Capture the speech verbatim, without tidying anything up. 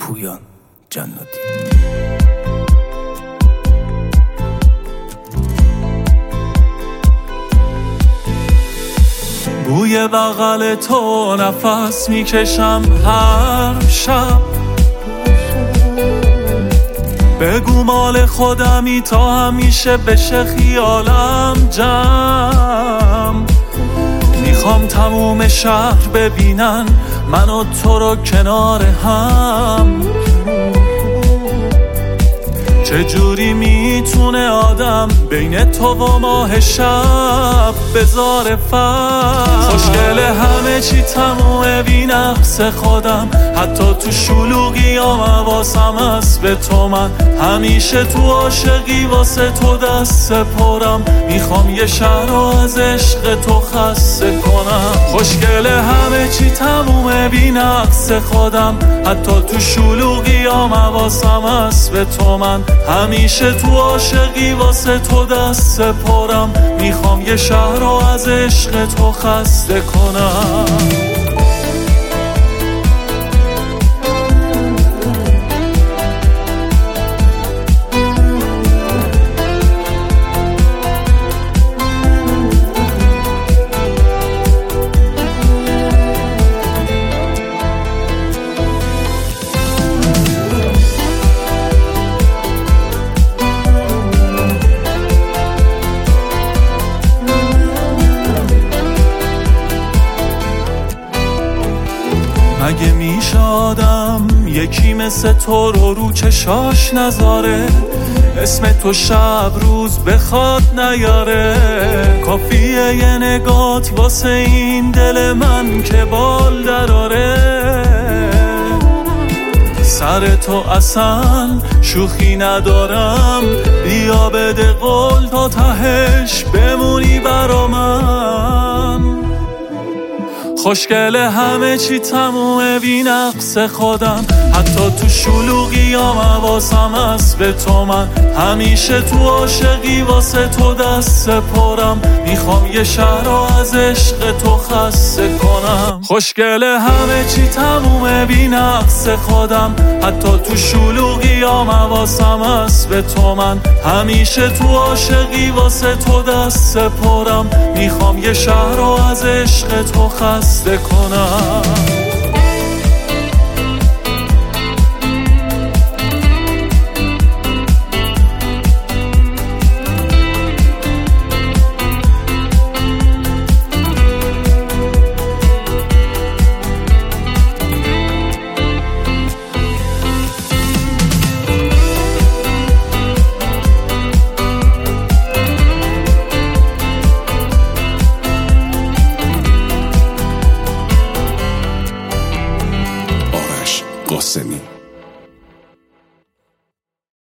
پویان جناتی. بوی بغل تو نفس میکشم هر شب، بگو مال خودمی تا همیشه بشه خیالم جمع. میخوام تموم شهر ببینن من و تو رو کنار هم. چجوری میتونه آدم بین تو و ماه شب بذاره فرق؟ خوشگل همه چی تمومه بی نقص خودم، حتی تو شلوغی هم حواسم هست به تو. من همیشه تو عاشقی واسه تو دست پرم، میخوام یه شهر رو از عشق تو خسته کنم. خوشگل همه چی تمومه بی نقص خودم، حتی تو شلوغی هم حواسم هست به تو. من همیشه تو عاشقی واسه تو دست پرم، میخوام یه شهر رو از عشق تو خسته کنم. مگه میشه آدم یکی مثل تو رو رو چشاش نذاره؟ اسم تو شب روز بخواد نیاره. کافیه یه نگات واسه این دل من که بال دراره. سر تو اصلا شوخی ندارم، بیا بده قول تا تهش بمونی برا من. خوشگل همه چی تمومه بی نقص خودم، حتی تو شلوغی هم حواسم هست به تو. من همیشه تو عاشقی واسه تو دست پرم، میخوام یه شهر رو از عشق تو خسته کنم. خوشگل همه چی تمومه بی نقص خودم، حتی تو شلوغی هم حواسم هست به تو. من همیشه تو عاشقی واسه تو دست پرم، میخوام یه شهر رو از عشق تو خسته کنم. قاسمی